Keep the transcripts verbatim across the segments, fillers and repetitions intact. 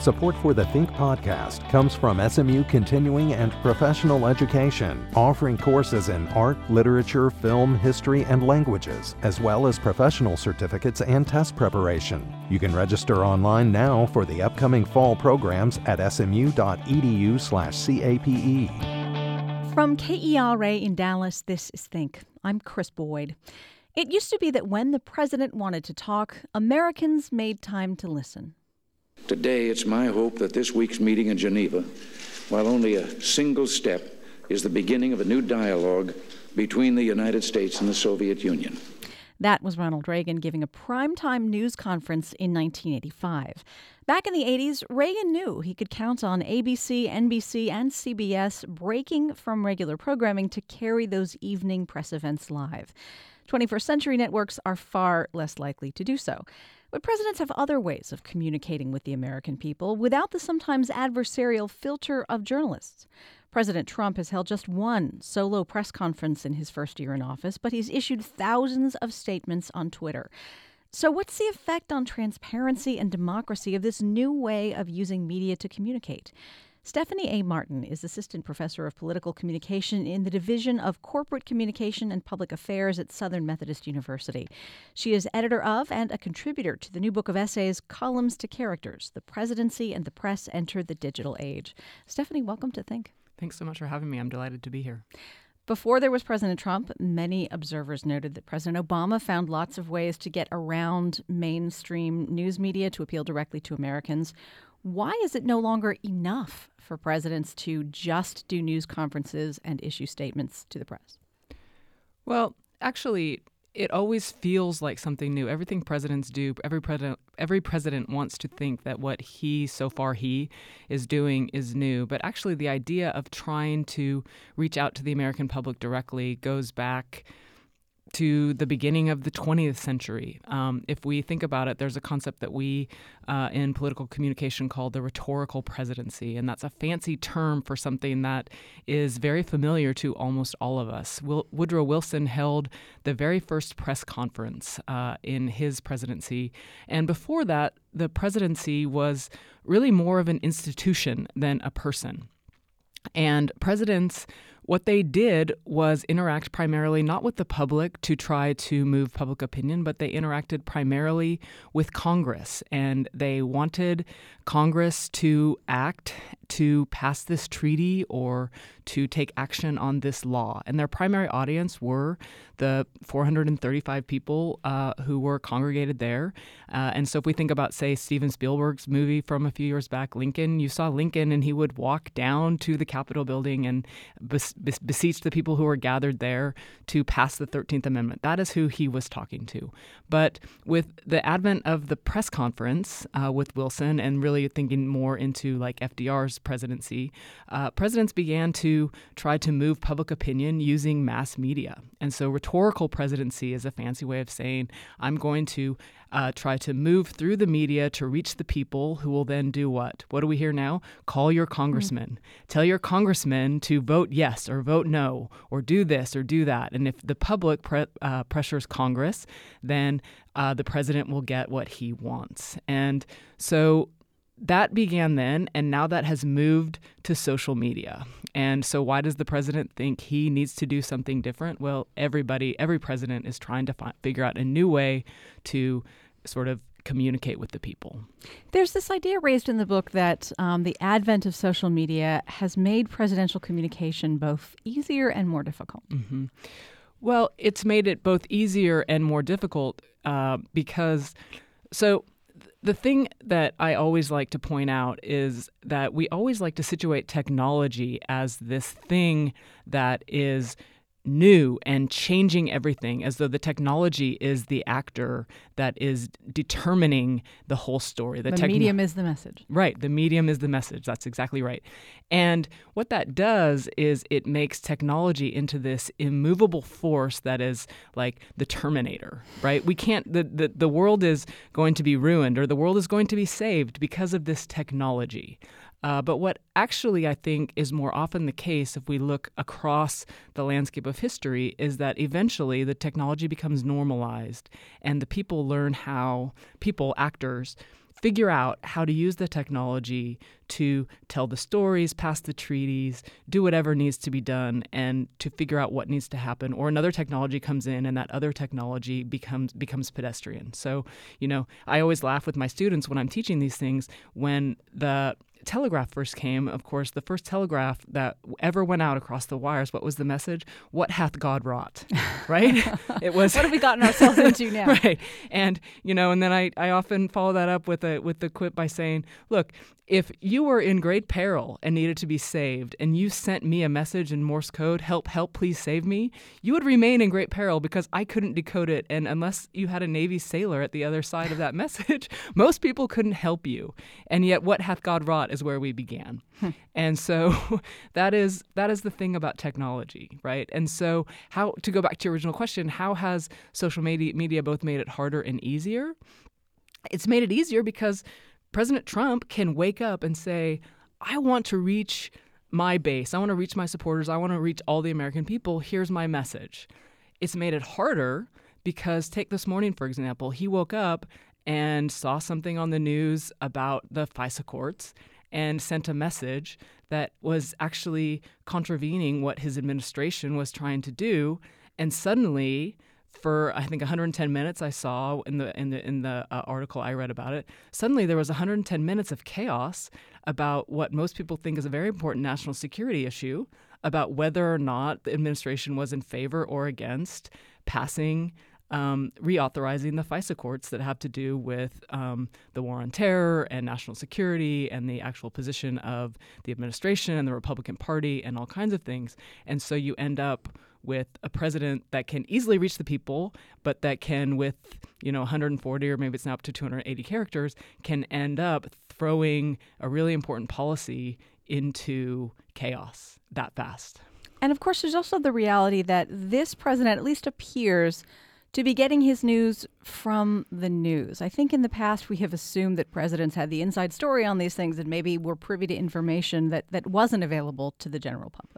Support for the Think podcast comes from S M U Continuing and Professional Education, offering courses in art, literature, film, history, and languages, as well as professional certificates and test preparation. You can register online now for the upcoming fall programs at smu.edu slash CAPE. From K E R A in Dallas, this is Think. I'm Chris Boyd. It used to be that when the president wanted to talk, Americans made time to listen. Today, it's my hope that this week's meeting in Geneva, while only a single step, is the beginning of a new dialogue between the United States and the Soviet Union. That was Ronald Reagan giving a primetime news conference in nineteen eighty-five. Back in the eighties, Reagan knew he could count on A B C, N B C, and C B S breaking from regular programming to carry those evening press events live. twenty-first century networks are far less likely to do so. But presidents have other ways of communicating with the American people without the sometimes adversarial filter of journalists. President Trump has held just one solo press conference in his first year in office, but he's issued thousands of statements on Twitter. So what's the effect on transparency and democracy of this new way of using media to communicate? Stephanie A. Martin is Assistant Professor of Political Communication in the Division of Corporate Communication and Public Affairs at Southern Methodist University. She is editor of and a contributor to the new book of essays, Columns to Characters: The Presidency and the Press Enter the Digital Age. Stephanie, welcome to Think. Thanks so much for having me. I'm delighted to be here. Before there was President Trump, many observers noted that President Obama found lots of ways to get around mainstream news media to appeal directly to Americans. Why is it no longer enough for presidents to just do news conferences and issue statements to the press? Well, actually, it always feels like something new. Everything presidents do, every president, every president wants to think that what he, so far he, is doing is new. But actually, the idea of trying to reach out to the American public directly goes back to the beginning of the twentieth century. Um, if we think about it, there's a concept that we uh, in political communication call the rhetorical presidency, and that's a fancy term for something that is very familiar to almost all of us. Will- Woodrow Wilson held the very first press conference uh, in his presidency, and before that, the presidency was really more of an institution than a person. And presidents, what they did was interact primarily not with the public to try to move public opinion, but they interacted primarily with Congress. And they wanted Congress to act to pass this treaty or to take action on this law. And their primary audience were the four hundred thirty-five people uh, who were congregated there. Uh, and so if we think about, say, Steven Spielberg's movie from a few years back, Lincoln, you saw Lincoln and he would walk down to the Capitol building and bes- bes- beseech the people who were gathered there to pass the thirteenth Amendment. That is who he was talking to. But with the advent of the press conference uh, with Wilson and really thinking more into like F D R's presidency, uh, presidents began to try to move public opinion using mass media. And so rhetorical presidency is a fancy way of saying, I'm going to uh, try to move through the media to reach the people who will then do what? What do we hear now? Call your congressman. Mm-hmm. Tell your congressman to vote yes or vote no or do this or do that. And if the public pre- uh, pressures Congress, then uh, the president will get what he wants. And so that began then, and now that has moved to social media. And so why does the president think he needs to do something different? Well, everybody, every president is trying to fi- figure out a new way to sort of communicate with the people. There's this idea raised in the book that um, the advent of social media has made presidential communication both easier and more difficult. Mm-hmm. Well, it's made it both easier and more difficult uh, because, so the thing that I always like to point out is that we always like to situate technology as this thing that is new and changing everything, as though the technology is the actor that is determining the whole story. The, the techn- medium is the message. Right. The medium is the message. That's exactly right. And what that does is it makes technology into this immovable force that is like the Terminator, right? We can't, the, the, the world is going to be ruined or the world is going to be saved because of this technology. Uh, but what actually I think is more often the case if we look across the landscape of history is that eventually the technology becomes normalized and the people learn how, people, actors, figure out how to use the technology to tell the stories, pass the treaties, do whatever needs to be done, and to figure out what needs to happen. Or another technology comes in and that other technology becomes becomes pedestrian. So, you know, I always laugh with my students when I'm teaching these things. When the telegraph first came, of course, the first telegraph that ever went out across the wires, what was the message? What hath God wrought? Right? It was. What have we gotten ourselves into now? Right. And, you know, and then I, I often follow that up with a with the quip by saying, look, if you were in great peril and needed to be saved, and you sent me a message in Morse code, help, help, please save me, you would remain in great peril because I couldn't decode it. And unless you had a Navy sailor at the other side of that message, most people couldn't help you. And yet what hath God wrought is where we began. And so that is that is the thing about technology, right? And so how, to go back to your original question, how has social media, media both made it harder and easier? It's made it easier because President Trump can wake up and say, I want to reach my base. I want to reach my supporters. I want to reach all the American people. Here's my message. It's made it harder because, take this morning, for example, he woke up and saw something on the news about the FISA courts and sent a message that was actually contravening what his administration was trying to do. And suddenly, for I think one hundred ten minutes, I saw in the in the in the uh, article I read about it, suddenly there was one hundred ten minutes of chaos about what most people think is a very important national security issue, about whether or not the administration was in favor or against passing, um, reauthorizing the FISA courts that have to do with um, the war on terror and national security and the actual position of the administration and the Republican Party and all kinds of things. And so you end up with a president that can easily reach the people, but that can, with, you know, one hundred forty or maybe it's now up to two hundred eighty characters, can end up throwing a really important policy into chaos that fast. And of course, there's also the reality that this president at least appears to be getting his news from the news. I think in the past we have assumed that presidents had the inside story on these things and maybe were privy to information that, that wasn't available to the general public.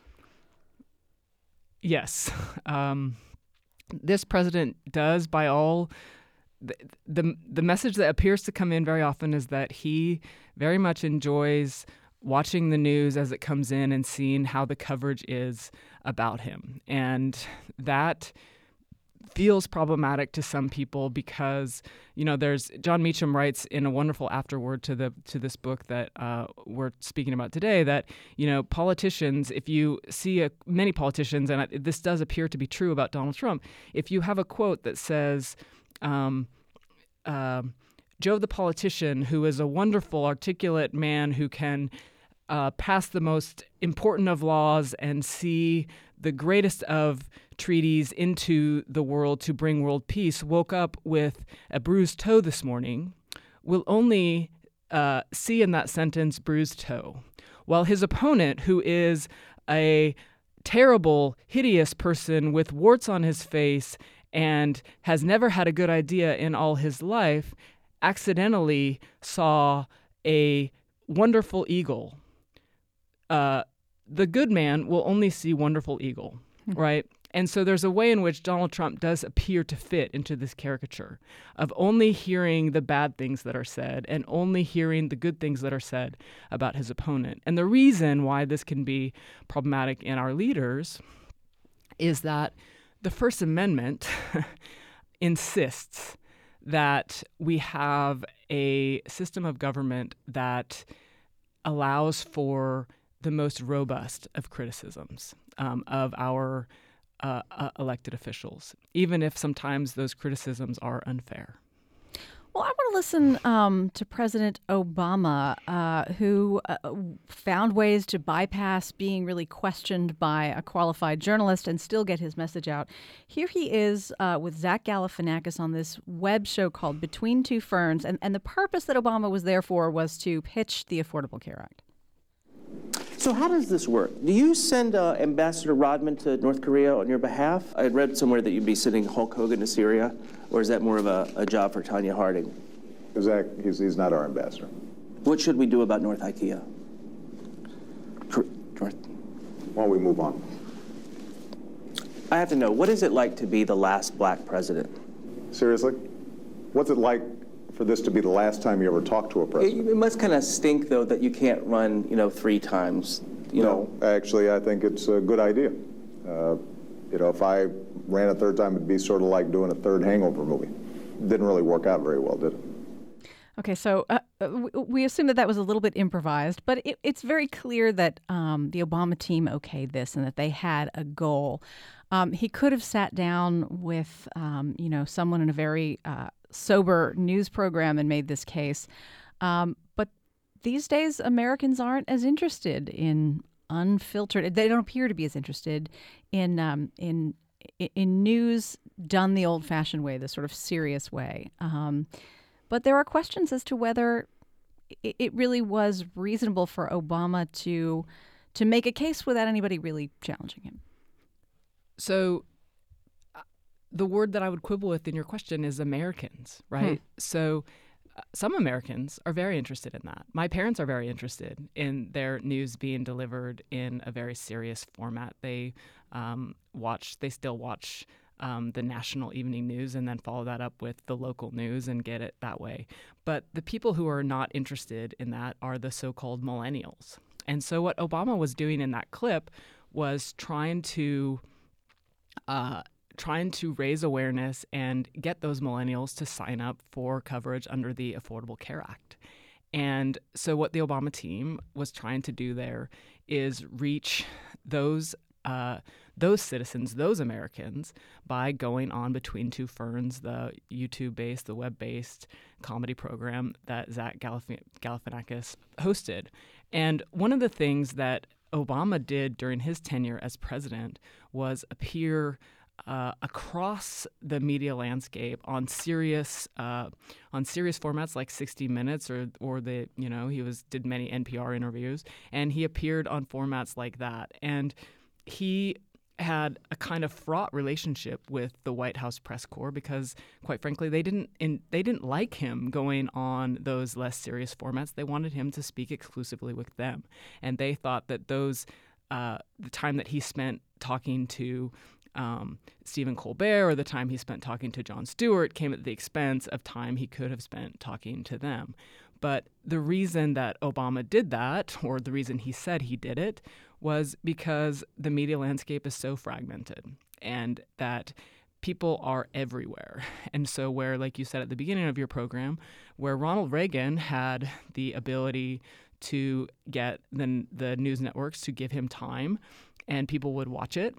Yes. Um, this president does, by all, the, the the message that appears to come in very often is that he very much enjoys watching the news as it comes in and seeing how the coverage is about him. And that feels problematic to some people because, you know, there's John Meacham writes in a wonderful afterword to the to this book that uh, we're speaking about today that, you know, politicians, if you see a, many politicians, and this does appear to be true about Donald Trump, if you have a quote that says, um, uh, Joe the politician, who is a wonderful, articulate man who can uh, pass the most important of laws and see the greatest of treaties into the world to bring world peace, woke up with a bruised toe this morning, will only uh, see in that sentence bruised toe. While his opponent, who is a terrible, hideous person with warts on his face and has never had a good idea in all his life, accidentally saw a wonderful eagle. Uh, the good man will only see wonderful eagle, mm-hmm. right? And so there's a way in which Donald Trump does appear to fit into this caricature of only hearing the bad things that are said and only hearing the good things that are said about his opponent. And the reason why this can be problematic in our leaders is that the First Amendment insists that we have a system of government that allows for the most robust of criticisms um, of our uh, uh, elected officials, even if sometimes those criticisms are unfair. Well, I want to listen um, to President Obama, uh, who uh, found ways to bypass being really questioned by a qualified journalist and still get his message out. Here he is uh, with Zach Galifianakis on this web show called Between Two Ferns, and, and the purpose that Obama was there for was to pitch the Affordable Care Act. So how does this work? Do you send uh, Ambassador Rodman to North Korea on your behalf? I had read somewhere that you'd be sending Hulk Hogan to Syria, or is that more of a, a job for Tanya Harding? Zach, he's, he's not our ambassador. What should we do about North IKEA? North. Why don't we move on? I have to know, what is it like to be the last black president? Seriously? What's it like for for this to be the last time you ever talk to a president. It, it must kind of stink, though, that you can't run, you know, three times. You no, know. Actually, I think it's a good idea. Uh, you know, if I ran a third time, it'd be sort of like doing a third Hangover movie. Didn't really work out very well, did it? Okay, so uh, we assume that that was a little bit improvised, but it, it's very clear that um, the Obama team okayed this and that they had a goal. Um, he could have sat down with, um, you know, someone in a very uh, sober news program and made this case. Um, but these days, Americans aren't as interested in unfiltered. They don't appear to be as interested in um, in in news done the old-fashioned way, the sort of serious way. Um, But there are questions as to whether it really was reasonable for Obama to to make a case without anybody really challenging him. So uh, the word that I would quibble with in your question is Americans, right? Hmm. So uh, some Americans are very interested in that. My parents are very interested in their news being delivered in a very serious format. They um, watch, they still watch Um, the national evening news and then follow that up with the local news and get it that way. But the people who are not interested in that are the so-called millennials. And so what Obama was doing in that clip was trying to uh, trying to raise awareness and get those millennials to sign up for coverage under the Affordable Care Act. And so what the Obama team was trying to do there is reach those Uh, those citizens, those Americans, by going on Between Two Ferns, the YouTube-based, the web-based comedy program that Zach Galif- Galifianakis hosted. And one of the things that Obama did during his tenure as president was appear uh, across the media landscape on serious uh, on serious formats like sixty minutes, or or the you know he was did many N P R interviews, and he appeared on formats like that. And he had a kind of fraught relationship with the White House press corps because, quite frankly, they didn't in, they didn't like him going on those less serious formats. They wanted him to speak exclusively with them, and they thought that those uh, the time that he spent talking to um, Stephen Colbert or the time he spent talking to Jon Stewart came at the expense of time he could have spent talking to them. But the reason that Obama did that, or the reason he said he did it, was because the media landscape is so fragmented and that people are everywhere. And so where, like you said at the beginning of your program, where Ronald Reagan had the ability to get the, the news networks to give him time and people would watch it,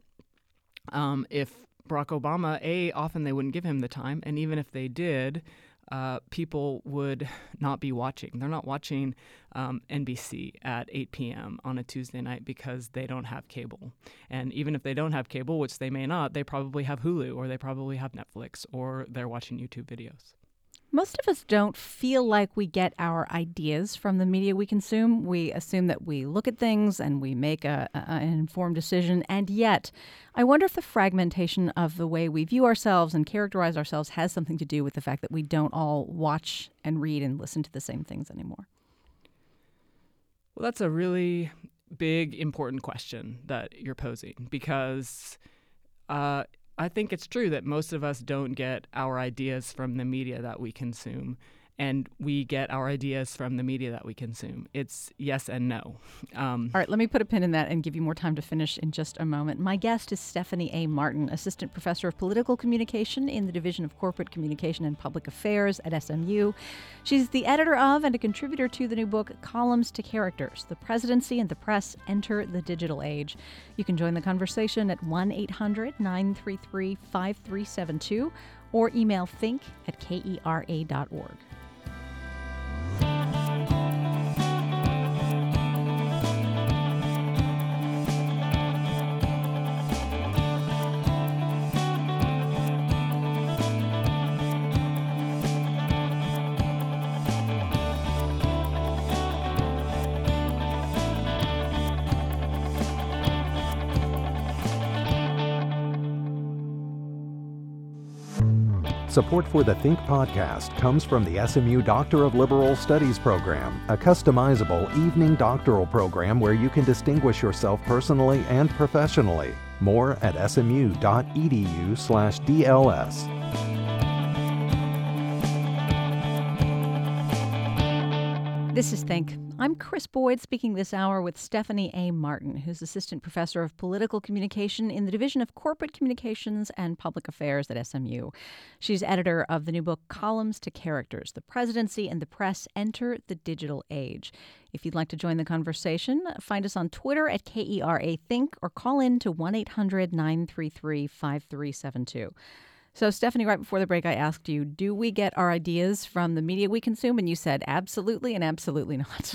um, if Barack Obama, A, often they wouldn't give him the time, and even if they did, Uh, people would not be watching. They're not watching um, N B C at eight p.m. on a Tuesday night because they don't have cable. And even if they don't have cable, which they may not, they probably have Hulu or they probably have Netflix or they're watching YouTube videos. Most of us don't feel like we get our ideas from the media we consume. We assume that we look at things and we make a, a, an informed decision. And yet, I wonder if the fragmentation of the way we view ourselves and characterize ourselves has something to do with the fact that we don't all watch and read and listen to the same things anymore. Well, that's a really big, important question that you're posing because uh, I think it's true that most of us don't get our ideas from the media that we consume, and we get our ideas from the media that we consume. It's yes and no. Um, All right, let me put a pin in that and give you more time to finish in just a moment. My guest is Stephanie A. Martin, Assistant Professor of Political Communication in the Division of Corporate Communication and Public Affairs at S M U. She's the editor of and a contributor to the new book, Columns to Characters, The Presidency and the Press Enter the Digital Age. You can join the conversation at one eight hundred nine three three five three seven two or email think at kera dot org. Support for the Think podcast comes from the S M U Doctor of Liberal Studies program, a customizable evening doctoral program where you can distinguish yourself personally and professionally. More at smu.edu slash DLS. This is Think. I'm Chris Boyd, speaking this hour with Stephanie A. Martin, who's Assistant Professor of Political Communication in the Division of Corporate Communications and Public Affairs at S M U. She's editor of the new book, Columns to Characters: The Presidency and the Press Enter the Digital Age. If you'd like to join the conversation, find us on Twitter at K E R A Think or call in to one eight hundred nine three three five three seven two. So, Stephanie, right before the break, I asked you, do we get our ideas from the media we consume? And you said absolutely and absolutely not.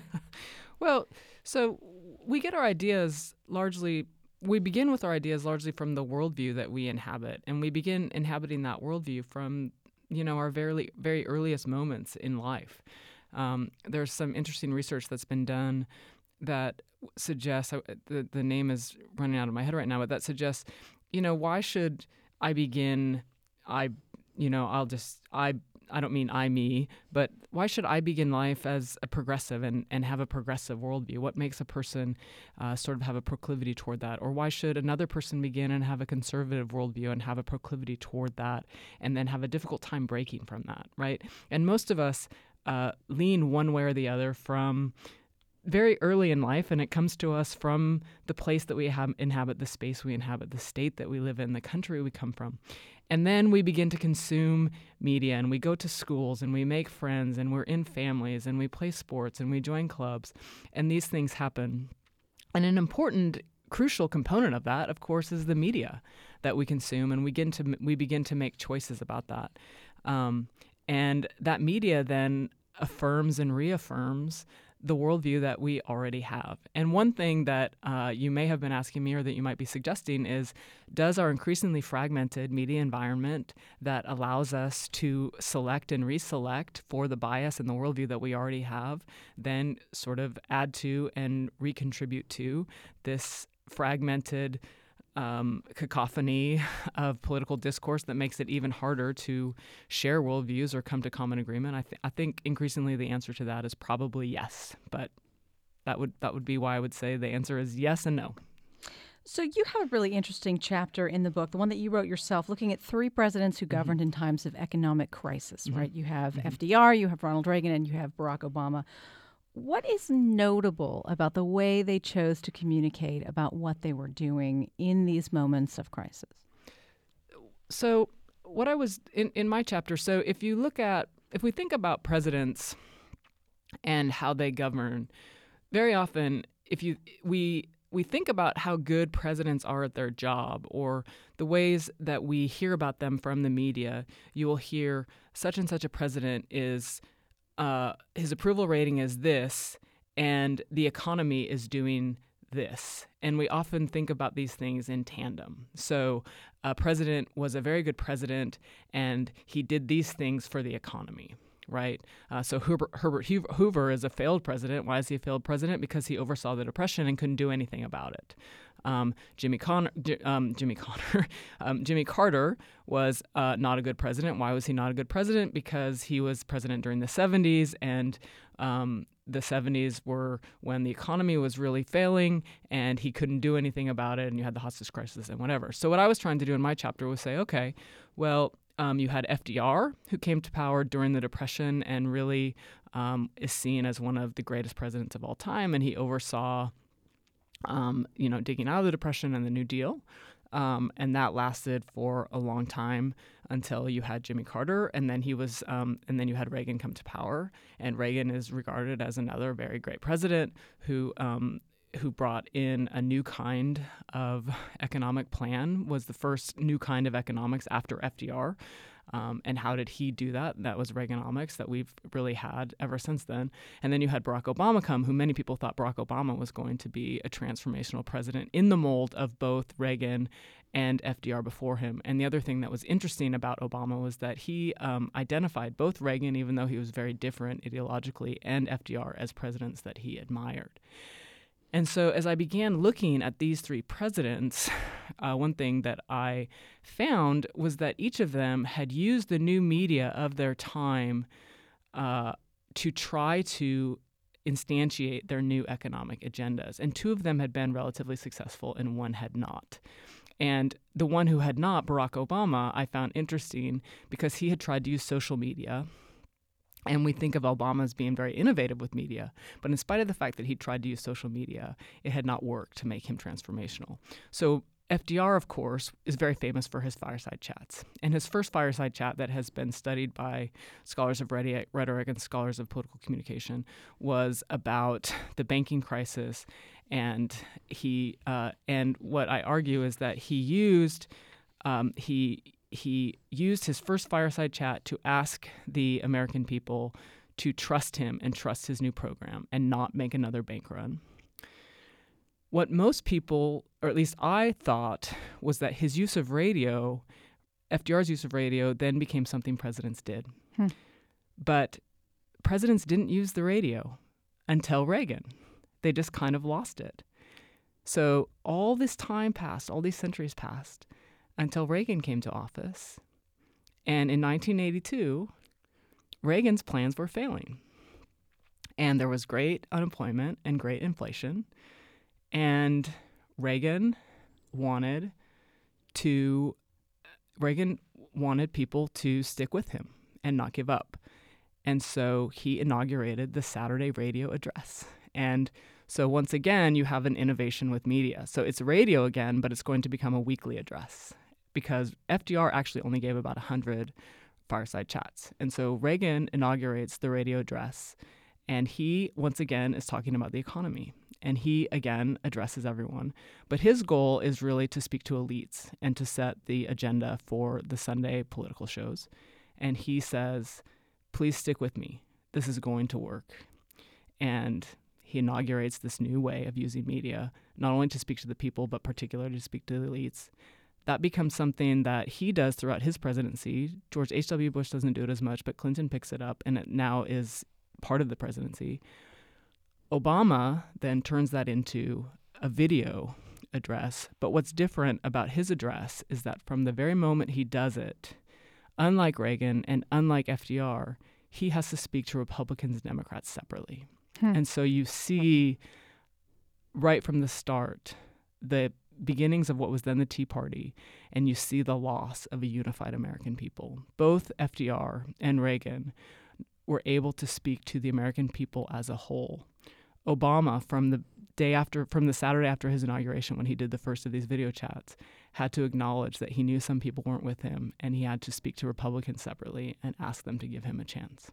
Well, so we get our ideas largely, we begin with our ideas largely from the worldview that we inhabit. And we begin inhabiting that worldview from, you know, our very, very earliest moments in life. Um, there's some interesting research that's been done that suggests, the, the name is running out of my head right now, but that suggests, you know, why should I begin, I, you know, I'll just, I, I don't mean I, me, but why should I begin life as a progressive and, and have a progressive worldview? What makes a person uh, sort of have a proclivity toward that? Or why should another person begin and have a conservative worldview and have a proclivity toward that and then have a difficult time breaking from that, right? And most of us uh, lean one way or the other from very early in life, and it comes to us from the place that we have, inhabit, the space we inhabit, the state that we live in, the country we come from. And then we begin to consume media, and we go to schools, and we make friends, and we're in families, and we play sports, and we join clubs, and these things happen. And an important, crucial component of that, of course, is the media that we consume, and we begin to we begin to make choices about that. Um, and that media then affirms and reaffirms the worldview that we already have. And one thing that uh, you may have been asking me or that you might be suggesting is, does our increasingly fragmented media environment that allows us to select and reselect for the bias and the worldview that we already have then sort of add to and recontribute to this fragmented Um, cacophony of political discourse that makes it even harder to share worldviews or come to common agreement? I, th- I think increasingly the answer to that is probably yes, but that would that would be why I would say the answer is yes and no. So you have a really interesting chapter in the book, the one that you wrote yourself, looking at three presidents who governed mm-hmm. in times of economic crisis, mm-hmm. right? You have mm-hmm. F D R, you have Ronald Reagan, and you have Barack Obama. What is notable about the way they chose to communicate about what they were doing in these moments of crisis? So what I was in, in my chapter, so if you look at, if we think about presidents and how they govern, very often if you we we think about how good presidents are at their job or the ways that we hear about them from the media, you will hear such and such a president is Uh, his approval rating is this, and the economy is doing this. And we often think about these things in tandem. So a president was a very good president, and he did these things for the economy, right? Uh, so Herbert, Herbert Hoover is a failed president. Why is he a failed president? Because he oversaw the Depression and couldn't do anything about it. Um, Jimmy Connor, um, Jimmy Connor, um, Jimmy Carter was uh, not a good president. Why was he not a good president? Because he was president during the seventies, and um, the seventies were when the economy was really failing, and he couldn't do anything about it, and you had the hostage crisis and whatever. So what I was trying to do in my chapter was say, okay, well, um, you had F D R, who came to power during the Depression and really um, is seen as one of the greatest presidents of all time, and he oversaw Um, you know, digging out of the Depression and the New Deal. Um, and that lasted for a long time until you had Jimmy Carter, and then he was, um, and then you had Reagan come to power. And Reagan is regarded as another very great president who um, who brought in a new kind of economic plan, was the first new kind of economics after F D R. Um, and how did he do that? That was Reaganomics that we've really had ever since then. And then you had Barack Obama come, who many people thought Barack Obama was going to be a transformational president in the mold of both Reagan and F D R before him. And the other thing that was interesting about Obama was that he um, identified both Reagan, even though he was very different ideologically, and F D R as presidents that he admired. And so as I began looking at these three presidents, uh, one thing that I found was that each of them had used the new media of their time uh, to try to instantiate their new economic agendas. And two of them had been relatively successful and one had not. And the one who had not, Barack Obama, I found interesting because he had tried to use social media And we think of Obama as being very innovative with media. But in spite of the fact that he tried to use social media, it had not worked to make him transformational. So F D R, of course, is very famous for his fireside chats. And his first fireside chat that has been studied by scholars of rhetoric and scholars of political communication was about the banking crisis. And he uh, and what I argue is that he used um, he he used his first fireside chat to ask the American people to trust him and trust his new program and not make another bank run. What most people, or at least I thought, was that his use of radio, F D R's use of radio, then became something presidents did. Hmm. But presidents didn't use the radio until Reagan. They just kind of lost it. So all this time passed, all these centuries passed, until Reagan came to office. And in nineteen eighty-two, Reagan's plans were failing. And there was great unemployment and great inflation. And Reagan wanted to Reagan wanted people to stick with him and not give up. And so he inaugurated the Saturday radio address. And so once again, you have an innovation with media. So it's radio again, but it's going to become a weekly address because F D R actually only gave about one hundred fireside chats. And so Reagan inaugurates the radio address, and he, once again, is talking about the economy. And he, again, addresses everyone. But his goal is really to speak to elites and to set the agenda for the Sunday political shows. And he says, please stick with me. This is going to work. And he inaugurates this new way of using media, not only to speak to the people, but particularly to speak to the elites. That becomes something that he does throughout his presidency. George H W. Bush doesn't do it as much, but Clinton picks it up, and it now is part of the presidency. Obama then turns that into a video address. But what's different about his address is that from the very moment he does it, unlike Reagan and unlike F D R, he has to speak to Republicans and Democrats separately. Hmm. And so you see right from the start the beginnings of what was then the Tea Party, and you see the loss of a unified American people. Both F D R and Reagan were able to speak to the American people as a whole. Obama, from the day after, from the Saturday after his inauguration, when he did the first of these video chats, had to acknowledge that he knew some people weren't with him, and he had to speak to Republicans separately and ask them to give him a chance.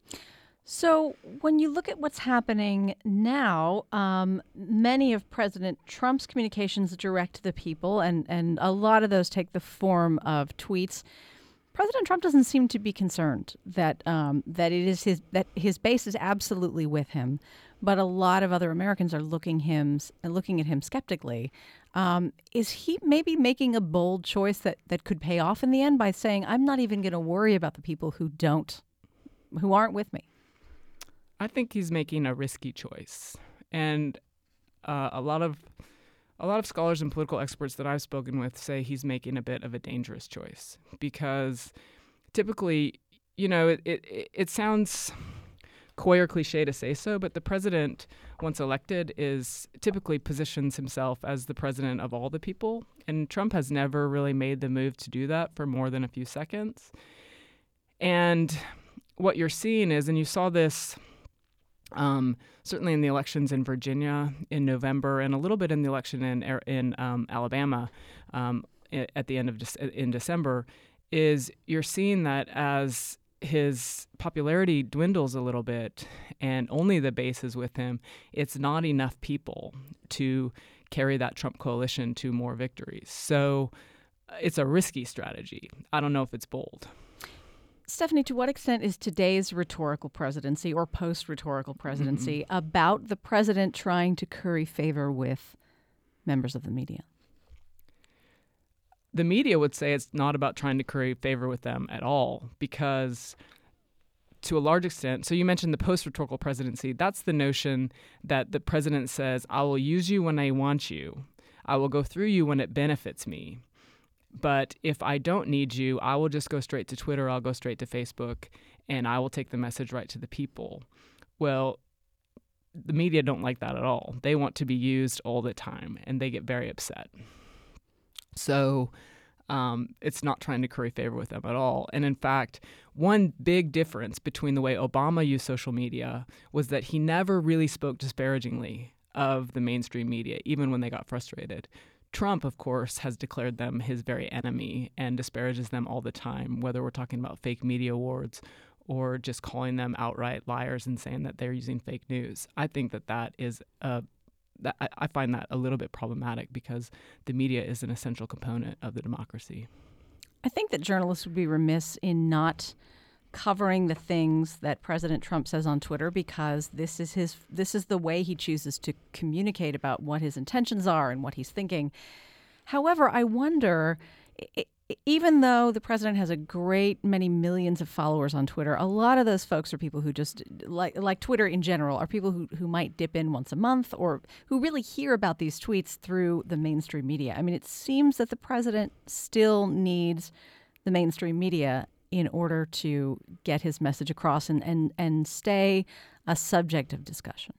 So when you look at what's happening now, um, many of President Trump's communications direct to the people, and, and a lot of those take the form of tweets. President Trump doesn't seem to be concerned that um, that it is his that his base is absolutely with him, but a lot of other Americans are looking him looking at him skeptically. Um, is he maybe making a bold choice that, that could pay off in the end by saying, "I'm not even going to worry about the people who don't, who aren't with me"? I think he's making a risky choice, and uh, a lot of a lot of scholars and political experts that I've spoken with say he's making a bit of a dangerous choice because typically, you know, it it, it sounds coy or cliche to say so, but the president, once elected, is typically positions himself as the president of all the people, and Trump has never really made the move to do that for more than a few seconds. And what you're seeing is, and you saw this Um, certainly in the elections in Virginia in November, and a little bit in the election in in um, Alabama um, at the end of De- in December, is you're seeing that as his popularity dwindles a little bit, and only the base is with him. It's not enough people to carry that Trump coalition to more victories. So it's a risky strategy. I don't know if it's bold. Stephanie, to what extent is today's rhetorical presidency or post-rhetorical presidency mm-hmm. about the president trying to curry favor with members of the media? The media would say it's not about trying to curry favor with them at all, because to a large extent, so you mentioned the post-rhetorical presidency, that's the notion that the president says, I will use you when I want you. I will go through you when it benefits me. But if I don't need you, I will just go straight to Twitter, I'll go straight to Facebook, and I will take the message right to the people. Well, the media don't like that at all. They want to be used all the time, and they get very upset. So Um, it's not trying to curry favor with them at all. And in fact, one big difference between the way Obama used social media was that he never really spoke disparagingly of the mainstream media, even when they got frustrated. Trump, of course, has declared them his very enemy and disparages them all the time, whether we're talking about fake media awards or just calling them outright liars and saying that they're using fake news. I think that that is a That, I find that a little bit problematic because the media is an essential component of the democracy. I think that journalists would be remiss in not covering the things that President Trump says on Twitter because this is his this is the way he chooses to communicate about what his intentions are and what he's thinking. However, I wonder, it, even though the president has a great many millions of followers on Twitter, a lot of those folks are people who just, like like Twitter in general, are people who, who might dip in once a month or who really hear about these tweets through the mainstream media. I mean, it seems that the president still needs the mainstream media in order to get his message across and, and, and stay a subject of discussion.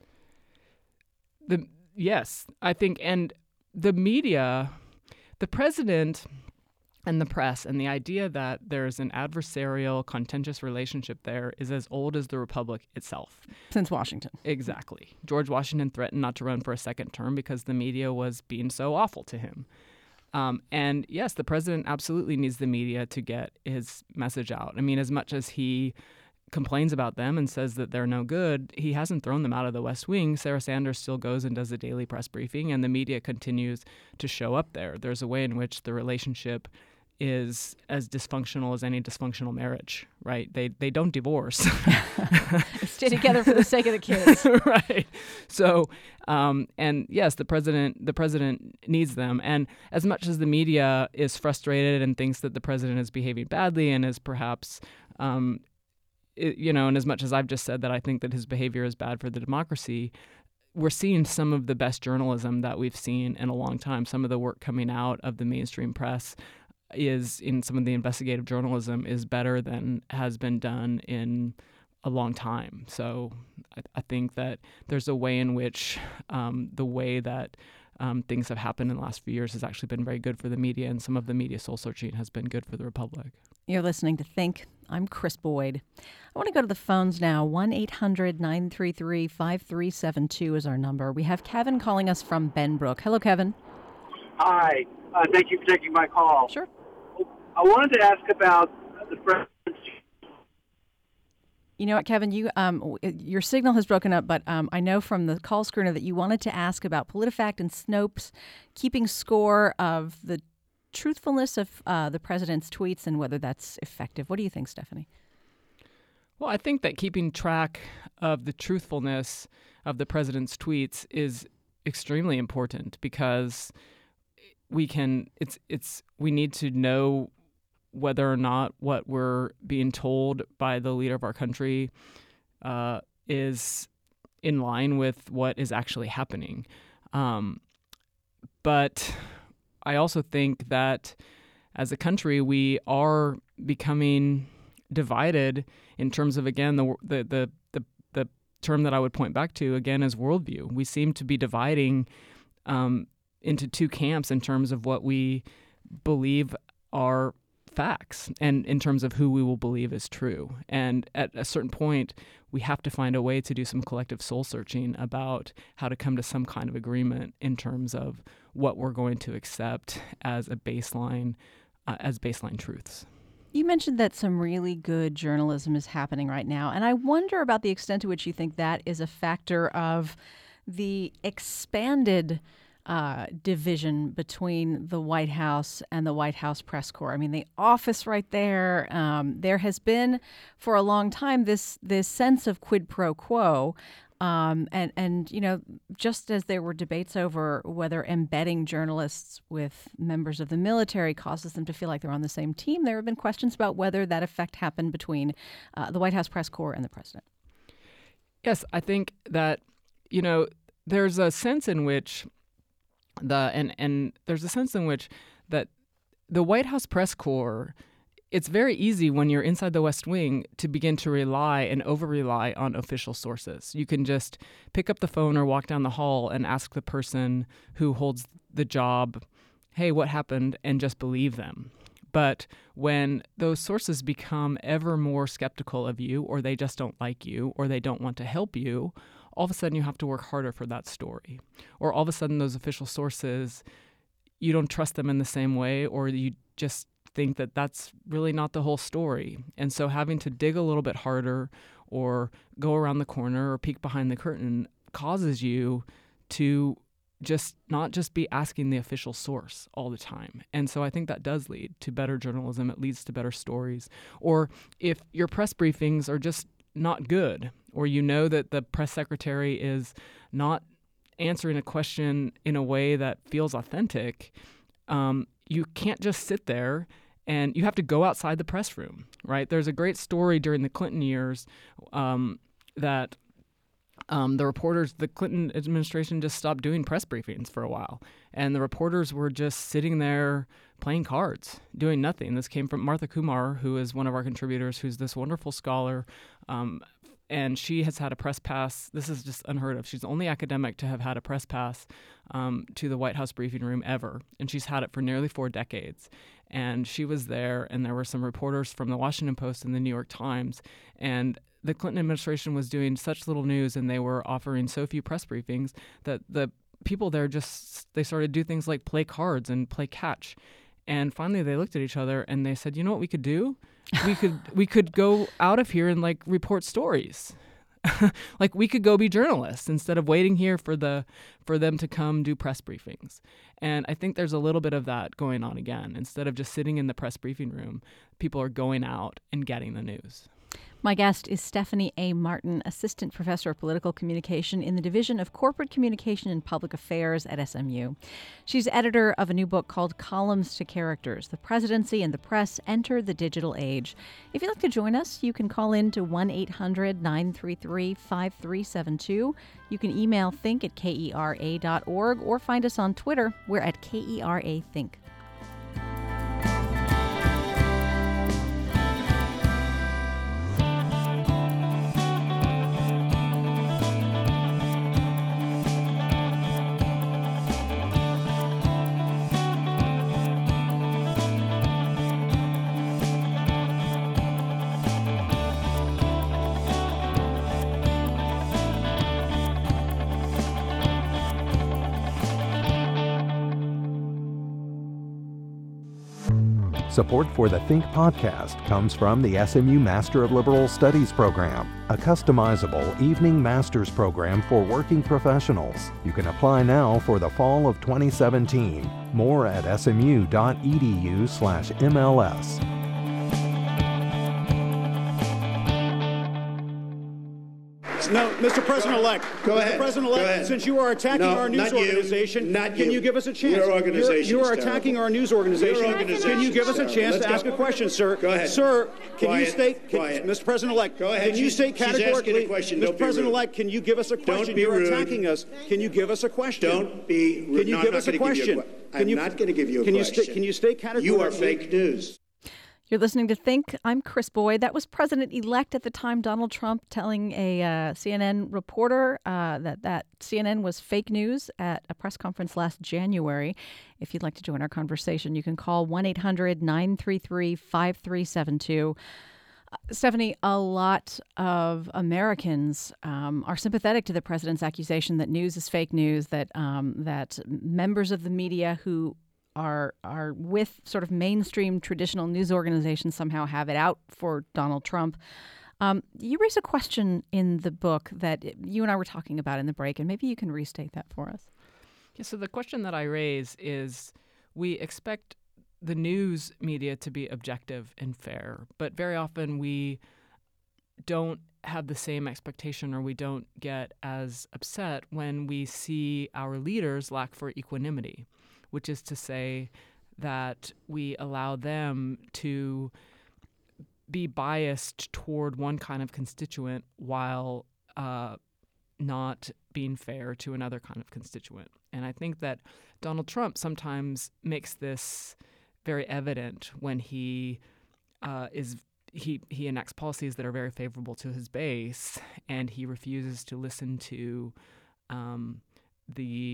The Yes, I think, and the media, the president and the press, and the idea that there's an adversarial, contentious relationship there is as old as the Republic itself. Since Washington. Exactly. George Washington threatened not to run for a second term because the media was being so awful to him. Um, and yes, the president absolutely needs the media to get his message out. I mean, as much as he complains about them and says that they're no good, he hasn't thrown them out of the West Wing. Sarah Sanders still goes and does a daily press briefing, and the media continues to show up there. There's a way in which the relationship is as dysfunctional as any dysfunctional marriage, right? They they don't divorce. They stay together for the sake of the kids. Right. So, um, and yes, the president the president needs them. And as much as the media is frustrated and thinks that the president is behaving badly and is perhaps, um, it, you know, and as much as I've just said that I think that his behavior is bad for the democracy, we're seeing some of the best journalism that we've seen in a long time. Some of the work coming out of the mainstream press is in some of the investigative journalism is better than has been done in a long time. So I, I think that there's a way in which um, the way that um, things have happened in the last few years has actually been very good for the media, and some of the media soul searching has been good for the Republic. You're listening to Think. I'm Chris Boyd. I want to go to the phones now. one eight hundred nine three three five three seven two is our number. We have Kevin calling us from Benbrook. Hello, Kevin. Hi. Uh, thank you for taking my call. Sure. I wanted to ask about the president's... You know what, Kevin, you um, your signal has broken up, but um, I know from the call screener that you wanted to ask about PolitiFact and Snopes keeping score of the truthfulness of uh, the president's tweets and whether that's effective. What do you think, Stephanie? Well, I think that keeping track of the truthfulness of the president's tweets is extremely important because we can it's it's we need to know whether or not what we're being told by the leader of our country uh, is in line with what is actually happening. Um, but I also think that as a country, we are becoming divided in terms of, again, the the the the, the term that I would point back to, again, is worldview. We seem to be dividing um, into two camps in terms of what we believe are facts and in terms of who we will believe is true. And at a certain point, we have to find a way to do some collective soul searching about how to come to some kind of agreement in terms of what we're going to accept as a baseline, uh, as baseline truths. You mentioned that some really good journalism is happening right now, and I wonder about the extent to which you think that is a factor of the expanded Uh, division between the White House and the White House press corps. I mean, the office right there, um, there has been for a long time this this sense of quid pro quo. Um, and, and, you know, just as there were debates over whether embedding journalists with members of the military causes them to feel like they're on the same team, there have been questions about whether that effect happened between uh, the White House press corps and the president. Yes, I think that, you know, there's a sense in which The and, and there's a sense in which that the White House press corps, it's very easy when you're inside the West Wing to begin to rely and over-rely on official sources. You can just pick up the phone or walk down the hall and ask the person who holds the job hey, what happened, and just believe them. But when those sources become ever more skeptical of you, or they just don't like you, or they don't want to help you, all of a sudden you have to work harder for that story. Or all of a sudden those official sources, you don't trust them in the same way, or you just think that that's really not the whole story. And so having to dig a little bit harder or go around the corner or peek behind the curtain causes you to just not just be asking the official source all the time. And so I think that does lead to better journalism. It leads to better stories. Or if your press briefings are just not good, or you know that the press secretary is not answering a question in a way that feels authentic, um, you can't just sit there and you have to go outside the press room, right? There's a great story during the Clinton years um, that Um, the reporters, the Clinton administration just stopped doing press briefings for a while. And the reporters were just sitting there playing cards, doing nothing. This came from Martha Kumar, who is one of our contributors, who's this wonderful scholar. Um, and she has had a press pass. This is just unheard of. She's the only academic to have had a press pass um, to the White House briefing room ever. And she's had it for nearly four decades. And she was there, and there were some reporters from the Washington Post and the New York Times. And the Clinton administration was doing such little news, and they were offering so few press briefings that the people there just, they started to do things like play cards and play catch. And finally they looked at each other and they said, you know what we could do? We could we could go out of here and like report stories. Like we could go be journalists instead of waiting here for the for them to come do press briefings. And I think there's a little bit of that going on again. Instead of just sitting in the press briefing room, people are going out and getting the news. My guest is Stephanie A. Martin, Assistant Professor of Political Communication in the Division of Corporate Communication and Public Affairs at S M U. She's editor of a new book called Columns to Characters: The Presidency and the Press Enter the Digital Age. If you'd like to join us, you can call in to one eight hundred nine three three five three seven two. You can email think at kera dot org or find us on Twitter. We're at Kera Think. Support for the Think podcast comes from the S M U Master of Liberal Studies program, a customizable evening master's program for working professionals. You can apply now for the fall of twenty seventeen. More at smu.edu slash MLS. No, Mister President-elect. Go Mister ahead. President-elect, since you are attacking No, our news not you. organization, Not can you. you give us a chance? Your organization You're, you are is attacking terrible. our news organization. Your organization Can you give us a is chance terrible. to Let's ask go. a question, sir? Go ahead. Sir, can Quiet. you state, can, Quiet. Mister President-elect, Go ahead. can you She's- state she's asking a categorically, question. Mister Don't be rude. President-elect, can you give us a question? be You're rude. attacking us. Can you give us a question? Don't be rude. Can you No, give I'm us not a gonna give you question? que- Can I'm you- not going to give you a can you question. sta- can you state categorically? You are fake news. You're listening to Think. I'm Chris Boyd. That was President-elect at the time, Donald Trump, telling a uh, C N N reporter uh, that, that C N N was fake news at a press conference last January. If you'd like to join our conversation, you can call one eight hundred nine three three five three seven two. Uh, Stephanie, a lot of Americans um, are sympathetic to the president's accusation that news is fake news, that um, that members of the media who are are with sort of mainstream traditional news organizations somehow have it out for Donald Trump. Um, you raise a question in the book that you and I were talking about in the break, and maybe you can restate that for us. Yeah, so the question that I raise is, we expect the news media to be objective and fair, but very often we don't have the same expectation, or we don't get as upset when we see our leaders lack for equanimity, which is to say that we allow them to be biased toward one kind of constituent while uh, not being fair to another kind of constituent. And I think that Donald Trump sometimes makes this very evident when he uh, is he he enacts policies that are very favorable to his base, and he refuses to listen to um, the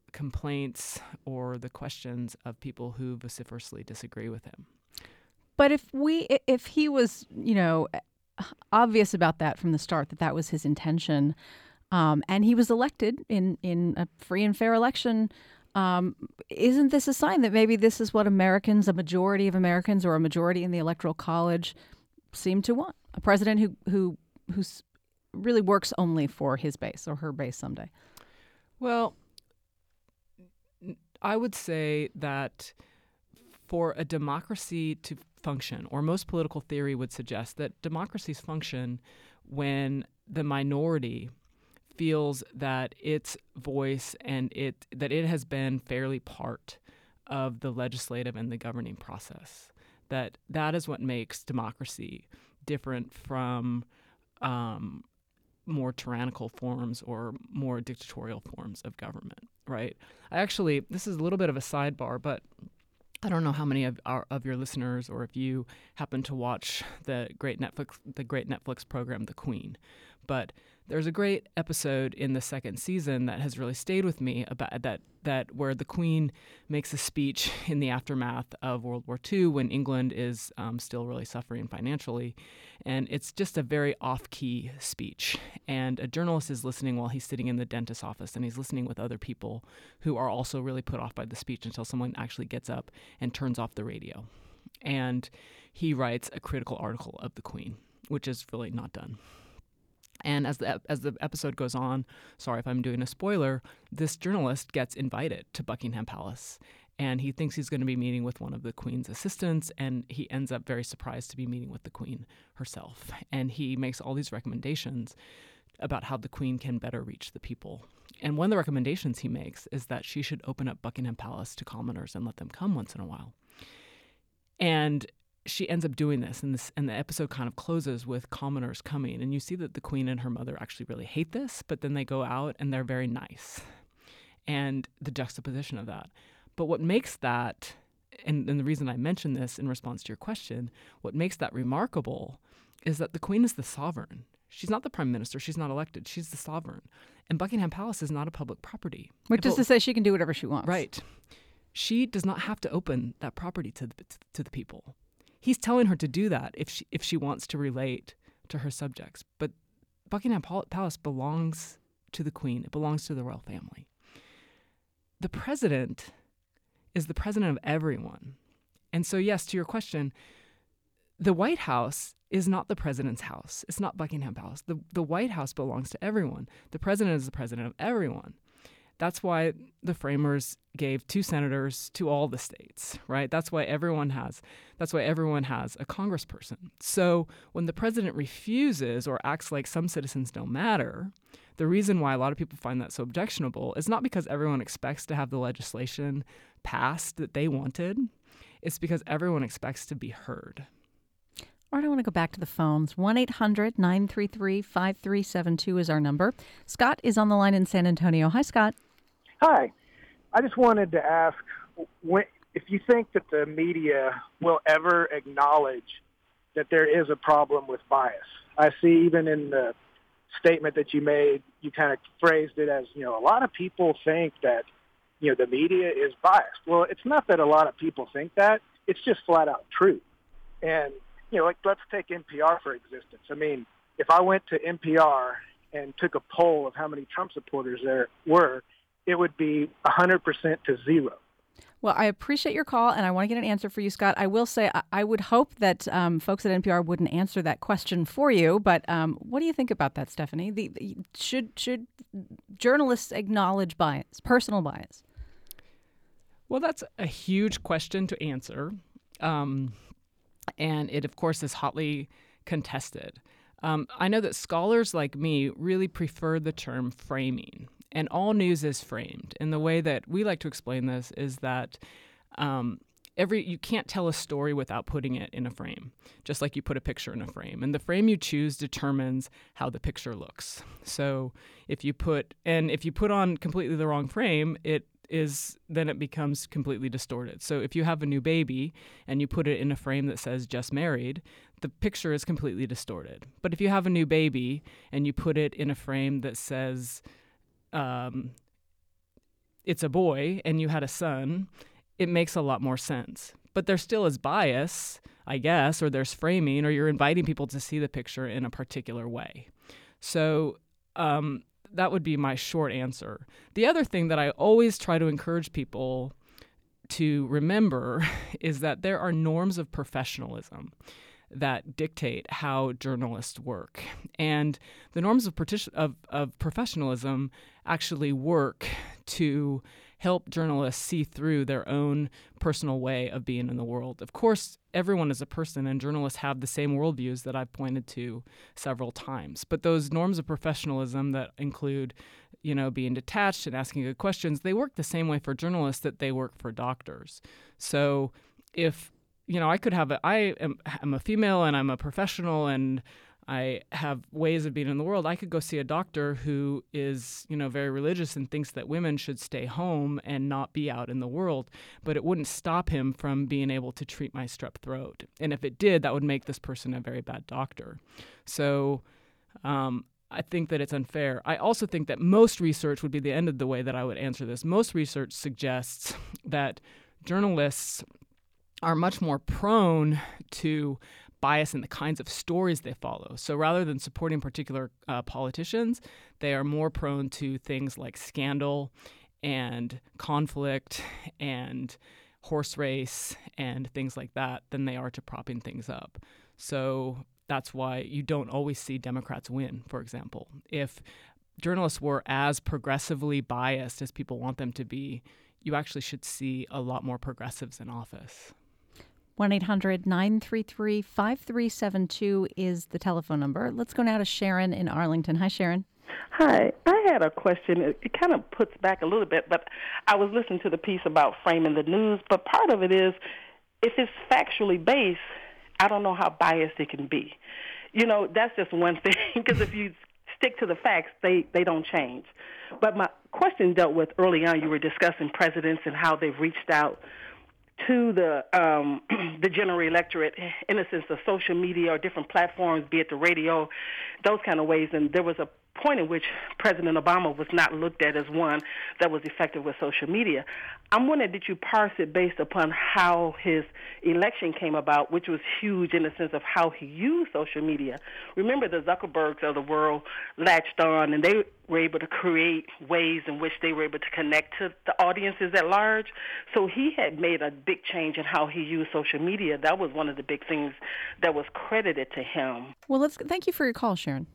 complaints or the questions of people who vociferously disagree with him. But if we, if he was, you know, obvious about that from the start, that that was his intention, um, and he was elected in, in a free and fair election, um, isn't this a sign that maybe this is what Americans, a majority of Americans or a majority in the Electoral College seem to want? A president who, who, who's really works only for his base or her base someday? Well, I would say that for a democracy to function, or most political theory would suggest that democracies function when the minority feels that its voice and it that it has been fairly part of the legislative and the governing process. That that is what makes democracy different from um, more tyrannical forms or more dictatorial forms of government, right? I actually, this is a little bit of a sidebar, but I don't know how many of our of your listeners, or if you happen to watch the great Netflix the great Netflix program The Queen, but there's a great episode in the second season that has really stayed with me about that that where the Queen makes a speech in the aftermath of World War Two when England is um, still really suffering financially, and it's just a very off-key speech. And a journalist is listening while he's sitting in the dentist's office, and he's listening with other people who are also really put off by the speech until someone actually gets up and turns off the radio. And he writes a critical article of the Queen, which is really not done. And as the as the episode goes on, sorry if I'm doing a spoiler, this journalist gets invited to Buckingham Palace, and he thinks he's going to be meeting with one of the Queen's assistants, and he ends up very surprised to be meeting with the Queen herself. And he makes all these recommendations about how the Queen can better reach the people. And one of the recommendations he makes is that she should open up Buckingham Palace to commoners and let them come once in a while. And she ends up doing this, and this, and the episode kind of closes with commoners coming, and you see that the Queen and her mother actually really hate this, but then they go out and they're very nice, and the juxtaposition of that. But what makes that, and, and the reason I mention this in response to your question, what makes that remarkable is that the Queen is the sovereign. She's not the prime minister. She's not elected. She's the sovereign, and Buckingham Palace is not a public property. Which is to say she can do whatever she wants. Right. She does not have to open that property to the, to the people. He's telling her to do that if she if she wants to relate to her subjects. But Buckingham Palace belongs to the Queen. It belongs to the royal family. The president is the president of everyone. And so, yes, to your question, the White House is not the president's house. It's not Buckingham Palace. The, the White House belongs to everyone. The president is the president of everyone. That's why the framers gave two senators to all the states, right? That's why everyone has that's why everyone has a congressperson. So when the president refuses or acts like some citizens don't matter, the reason why a lot of people find that so objectionable is not because everyone expects to have the legislation passed that they wanted. It's because everyone expects to be heard. All right, I want to go back to the phones. one eight hundred nine three three five three seven two is our number. Scott is on the line in San Antonio. Hi, Scott. Hi. I just wanted to ask when, if you think that the media will ever acknowledge that there is a problem with bias. I see even in the statement that you made, you kind of phrased it as, you know, a lot of people think that, you know, the media is biased. Well, it's not that a lot of people think that. It's just flat out true. And, you know, like let's take N P R for existence. I mean, if I went to N P R and took a poll of how many Trump supporters there were, it would be one hundred percent to zero. Well, I appreciate your call, and I want to get an answer for you, Scott. I will say I, I would hope that um, folks at N P R wouldn't answer that question for you, but um, what do you think about that, Stephanie? The, the, should should journalists acknowledge bias, personal bias? Well, that's a huge question to answer, um, and it, of course, is hotly contested. Um, I know that scholars like me really prefer the term framing. And all news is framed. And the way that we like to explain this is that um, every you can't tell a story without putting it in a frame, just like you put a picture in a frame. And the frame you choose determines how the picture looks. So if you put and if you put on completely the wrong frame, it is then it becomes completely distorted. So if you have a new baby and you put it in a frame that says just married, the picture is completely distorted. But if you have a new baby and you put it in a frame that says Um, it's a boy and you had a son, it makes a lot more sense. But there still is bias, I guess, or there's framing, or you're inviting people to see the picture in a particular way. So um, that would be my short answer. The other thing that I always try to encourage people to remember is that there are norms of professionalism that dictate how journalists work. And the norms of, partic- of, of professionalism actually work to help journalists see through their own personal way of being in the world. Of course, everyone is a person, and journalists have the same worldviews that I've pointed to several times. But those norms of professionalism that include, you know, being detached and asking good questions, they work the same way for journalists that they work for doctors. So if, you know, I could have, a, I am I'm a female and I'm a professional and I have ways of being in the world. I could go see a doctor who is, you know, very religious and thinks that women should stay home and not be out in the world, but it wouldn't stop him from being able to treat my strep throat. And if it did, that would make this person a very bad doctor. So um, I think that it's unfair. I also think that most research would be the end of the way that I would answer this. Most research suggests that journalists are much more prone to bias in the kinds of stories they follow. So rather than supporting particular uh, politicians, they are more prone to things like scandal and conflict and horse race and things like that than they are to propping things up. So that's why you don't always see Democrats win, for example. If journalists were as progressively biased as people want them to be, you actually should see a lot more progressives in office. one eight hundred nine three three five three seven two is the telephone number. Let's go now to Sharon in Arlington. Hi, Sharon. Hi. I had a question. It, it kind of puts back a little bit, but I was listening to the piece about framing the news, but part of it is if it's factually based, I don't know how biased it can be. You know, that's just one thing, because if you stick to the facts, they, they don't change. But my question dealt with early on, you were discussing presidents and how they've reached out to the um, the general electorate in a sense of social media or different platforms, be it the radio, those kind of ways. And there was a point in which President Obama was not looked at as one that was effective with social media. I'm wondering, did you parse it based upon how his election came about, which was huge in the sense of how he used social media? Remember, the Zuckerbergs of the world latched on, and they were able to create ways in which they were able to connect to the audiences at large. So he had made a big change in how he used social media. That was one of the big things that was credited to him. Well, let's thank you for your call, Sharon.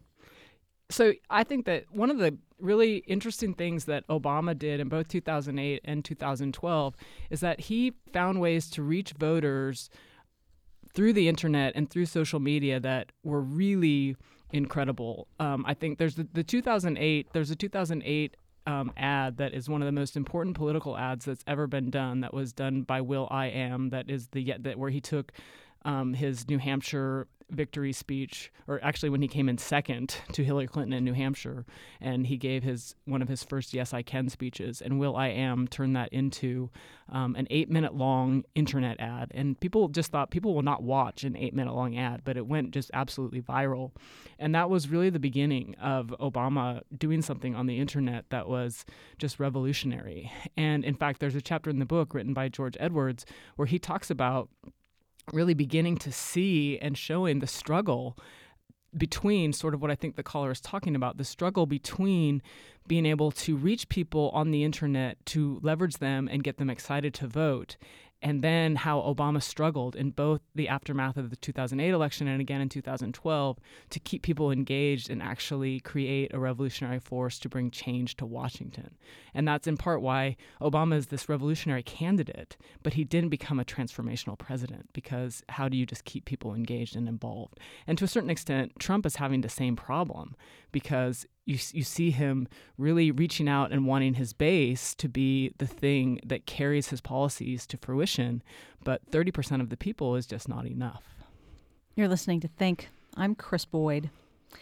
So I think that one of the really interesting things that Obama did in both two thousand eight and two thousand twelve is that he found ways to reach voters through the internet and through social media that were really incredible. Um, I think there's the, the two thousand eight, there's a two thousand eight um, ad that is one of the most important political ads that's ever been done. That was done by Will I Am. That is the that where he took um, his New Hampshire victory speech, or actually when he came in second to Hillary Clinton in New Hampshire, and he gave his one of his first Yes I Can speeches, and Will I Am turned that into um, an eight-minute long internet ad. And people just thought people will not watch an eight-minute long ad, but it went just absolutely viral. And that was really the beginning of Obama doing something on the internet that was just revolutionary. And in fact, there's a chapter in the book written by George Edwards where he talks about really beginning to see and showing the struggle between sort of what I think the caller is talking about, the struggle between being able to reach people on the internet to leverage them and get them excited to vote, and then how Obama struggled in both the aftermath of the two thousand eight election and again in two thousand twelve to keep people engaged and actually create a revolutionary force to bring change to Washington. And that's in part why Obama is this revolutionary candidate, but he didn't become a transformational president, because how do you just keep people engaged and involved? And to a certain extent, Trump is having the same problem, because you you see him really reaching out and wanting his base to be the thing that carries his policies to fruition, but thirty percent of the people is just not enough. You're listening to Think. I'm Chris Boyd.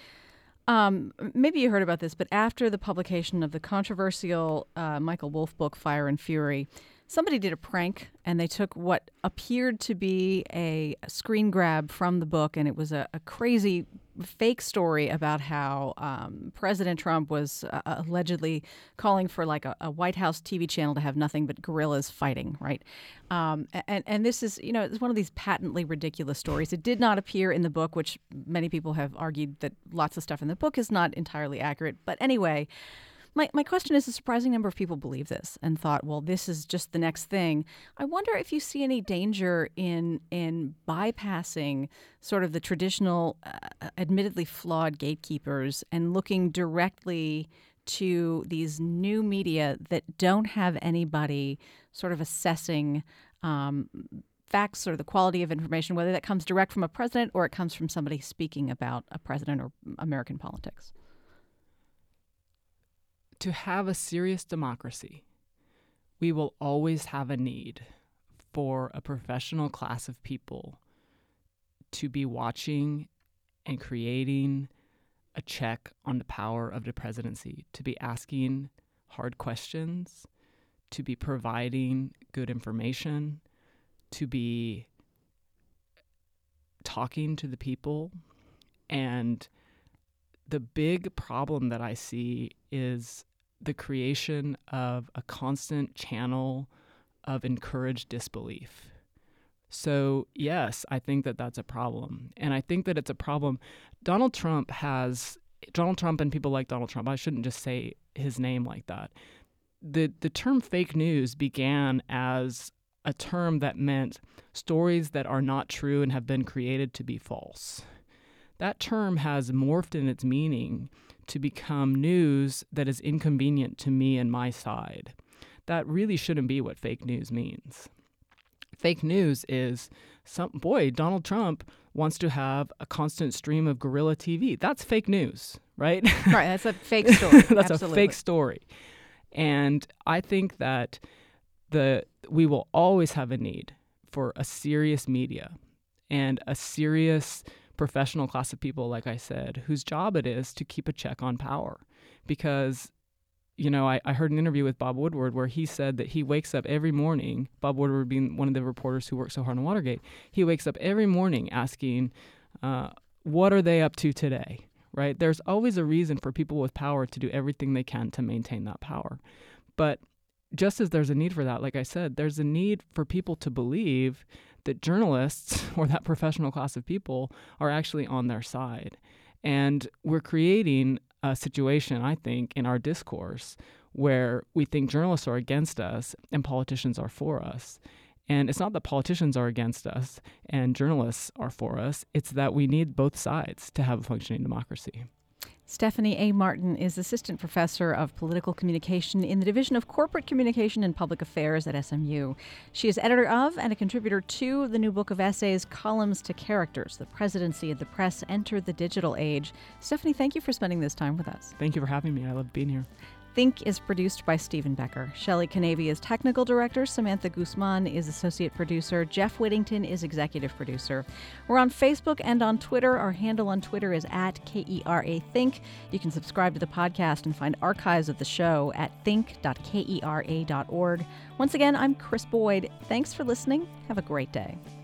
Um, maybe you heard about this, but after the publication of the controversial uh, Michael Wolff book, Fire and Fury, somebody did a prank, and they took what appeared to be a screen grab from the book, and it was a, a crazy fake story about how um, President Trump was uh, allegedly calling for like a, a White House T V channel to have nothing but gorillas fighting, right? Um, and, and this is, you know, it's one of these patently ridiculous stories. It did not appear in the book, which many people have argued that lots of stuff in the book is not entirely accurate. But anyway, My my question is, a surprising number of people believe this and thought, well, this is just the next thing. I wonder if you see any danger in in bypassing sort of the traditional, uh, admittedly flawed gatekeepers and looking directly to these new media that don't have anybody sort of assessing um, facts or the quality of information, whether that comes direct from a president or it comes from somebody speaking about a president or American politics. To have a serious democracy, we will always have a need for a professional class of people to be watching and creating a check on the power of the presidency, to be asking hard questions, to be providing good information, to be talking to the people. And the big problem that I see is the creation of a constant channel of encouraged disbelief. So, yes, I think that that's a problem. And I think that it's a problem. Donald Trump has, Donald Trump and people like Donald Trump, I shouldn't just say his name like that. The, the term fake news began as a term that meant stories that are not true and have been created to be false. That term has morphed in its meaning to become news that is inconvenient to me and my side. That really shouldn't be what fake news means. Fake news is, some boy, Donald Trump wants to have a constant stream of guerrilla T V. That's fake news, right? Right, that's a fake story. That's Absolutely. a fake story. And I think that the we will always have a need for a serious media and a serious professional class of people, like I said, whose job it is to keep a check on power. Because, you know, I, I heard an interview with Bob Woodward where he said that he wakes up every morning, Bob Woodward being one of the reporters who worked so hard on Watergate, he wakes up every morning asking, uh, what are they up to today, right? There's always a reason for people with power to do everything they can to maintain that power. But just as there's a need for that, like I said, there's a need for people to believe that journalists or that professional class of people are actually on their side. And we're creating a situation, I think, in our discourse where we think journalists are against us and politicians are for us. And it's not that politicians are against us and journalists are for us. It's that we need both sides to have a functioning democracy. Stephanie A. Martin is Assistant Professor of Political Communication in the Division of Corporate Communication and Public Affairs at S M U. She is editor of and a contributor to the new book of essays, Columns to Characters, The Presidency and the Press Enter the Digital Age. Stephanie, thank you for spending this time with us. Thank you for having me. I love being here. Think is produced by Stephen Becker. Shelley Canavy is technical director. Samantha Guzman is associate producer. Jeff Whittington is executive producer. We're on Facebook and on Twitter. Our handle on Twitter is at K E R A Think. You can subscribe to the podcast and find archives of the show at think dot kera dot org. Once again, I'm Chris Boyd. Thanks for listening. Have a great day.